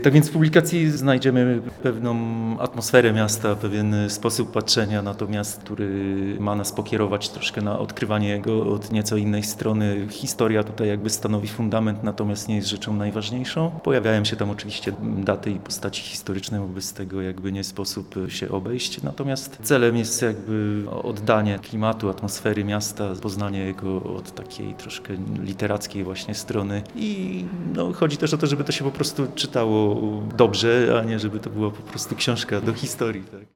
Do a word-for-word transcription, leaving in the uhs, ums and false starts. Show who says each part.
Speaker 1: Tak więc w publikacji znajdziemy pewną atmosferę miasta, pewien sposób patrzenia na to miasto, który ma nas pokierować troszkę na odkrywanie jego od nieco innej strony. Historia tutaj jakby stanowi fundament, natomiast nie jest rzeczą najważniejszą. Pojawiają się tam oczywiście daty i postaci historyczne, bo bez tego jakby nie sposób się obejść. Natomiast celem jest jakby oddanie klimatu, atmosfery miasta, poznanie jego od takiej troszkę literackiej właśnie strony. I no, chodzi też o to, żeby to się po prostu czytało dobrze, a nie żeby to była po prostu książka do historii. Tak?